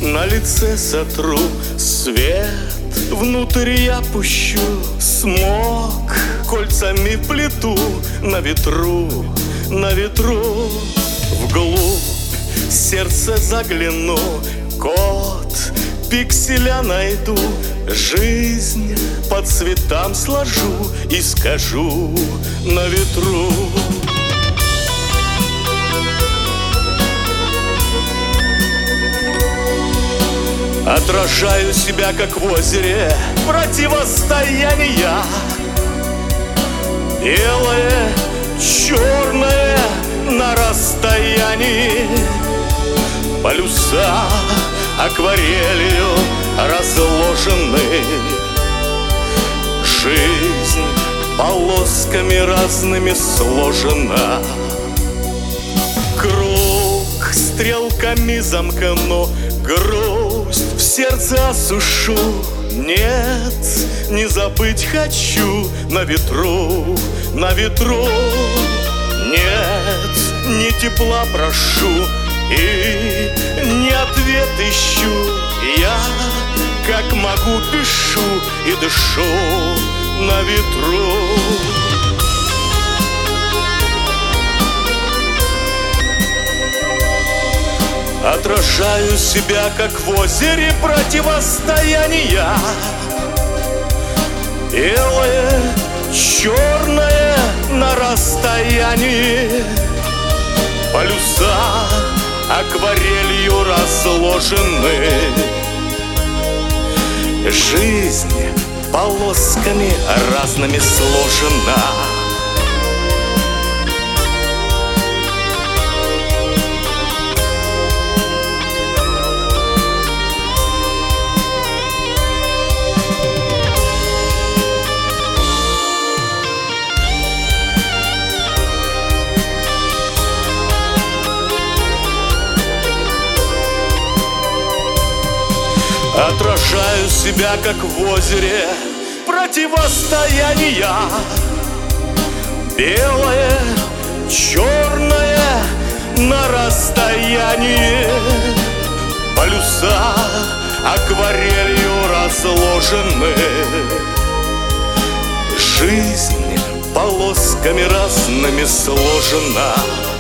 на лице сотру свет, внутрь я пущу смог, кольцами плету на ветру, на ветру. Вглубь сердце загляну, код пикселя найду, жизнь по цветам сложу и скажу на ветру. Отражаю себя, как в озере противостояния. Белое, черное на расстоянии. Полюса акварелью разложены. Жизнь полосками разными сложена. Круг стрелками замкну, грусть в сердце осушу. Нет, не забыть хочу на ветру, на ветру. Нет, не тепла прошу и не ответ ищу. Я, как могу, пишу и дышу на ветру. Отражаю себя, как в озере противостояния. Белое, черное на расстоянии. Полюса акварелью разложены. Жизнь полосками разными сложена. Отражаю себя, как в озере противостояния. Белое, черное на расстоянии. Полюса акварелью разложены. Жизнь полосками разными сложена.